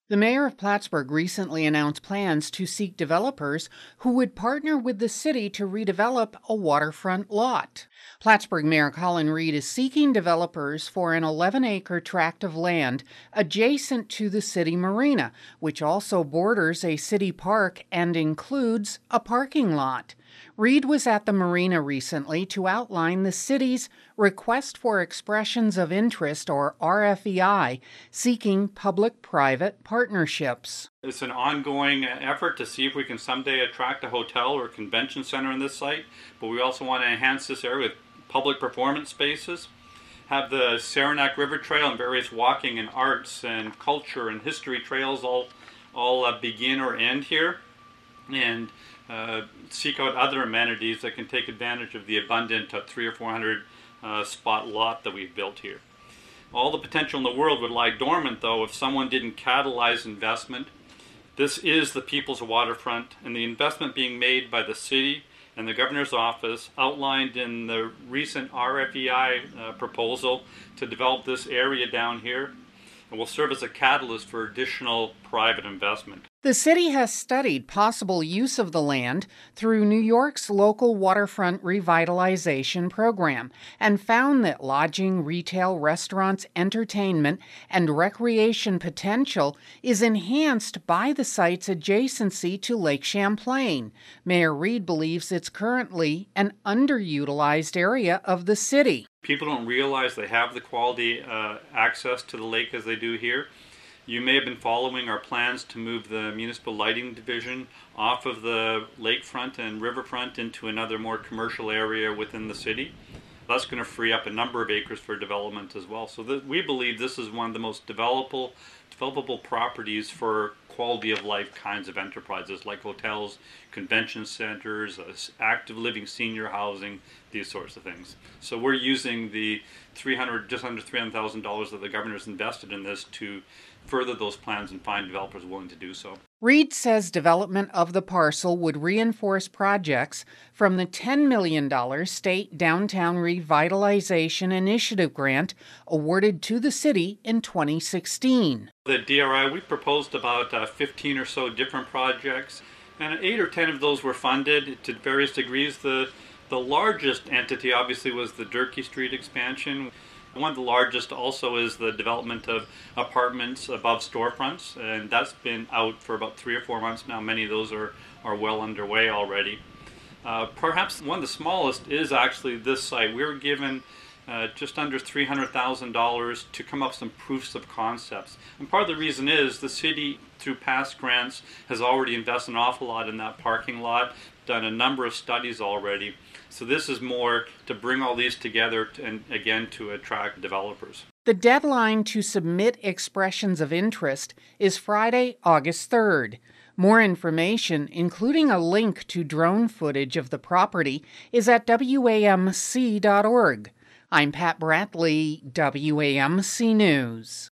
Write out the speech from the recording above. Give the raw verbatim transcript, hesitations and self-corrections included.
The mayor of Plattsburgh recently announced plans to seek developers who would partner with the city to redevelop a waterfront lot. Plattsburgh Mayor Colin Reed is seeking developers for an eleven-acre tract of land adjacent to the city marina, which also borders a city park and includes a parking lot. Reed was at the marina recently to outline the city's Request for Expressions of Interest, or R F E I, seeking public-private partnerships. It's an ongoing effort to see if we can someday attract a hotel or convention center on this site, but we also want to enhance this area with public performance spaces, have the Saranac River Trail and various walking and arts and culture and history trails all, all uh, begin or end here, and uh, seek out other amenities that can take advantage of the abundant uh, three or four hundred uh, spot lot that we've built here. All the potential in the world would lie dormant, though, if someone didn't catalyze investment. This is the People's Waterfront, and the investment being made by the city and the governor's office outlined in the recent R F E I uh, proposal to develop this area down here, and will serve as a catalyst for additional private investment. The city has studied possible use of the land through New York's local waterfront revitalization program and found that lodging, retail, restaurants, entertainment, and recreation potential is enhanced by the site's adjacency to Lake Champlain. Mayor Reed believes it's currently an underutilized area of the city. People don't realize they have the quality uh, access to the lake as they do here. You may have been following our plans to move the municipal lighting division off of the lakefront and riverfront into another more commercial area within the city. That's going to free up a number of acres for development as well. So that we believe this is one of the most developable, developable properties for quality of life kinds of enterprises like hotels, convention centers, uh, active living senior housing, these sorts of things. So we're using the three hundred, just under three hundred thousand dollars that the governor's invested in this to further those plans and find developers willing to do so. Reed says development of the parcel would reinforce projects from the ten million dollars State Downtown Revitalization Initiative grant awarded to the city in twenty sixteen. The D R I, we proposed about uh, fifteen or so different projects, and eight or ten of those were funded to various degrees. The, the largest entity obviously was the Durkee Street expansion. One of the largest also is the development of apartments above storefronts, and that's been out for about three or four months now. Many of those are, are well underway already. Uh, perhaps one of the smallest is actually this site. We were given uh, just under three hundred thousand dollars to come up with some proofs of concepts. And part of the reason is the city, through past grants, has already invested an awful lot in that parking lot, done a number of studies already. So this is more to bring all these together and, again, to attract developers. The deadline to submit expressions of interest is Friday, August third. More information, including a link to drone footage of the property, is at W A M C dot org. I'm Pat Bratley, W A M C News.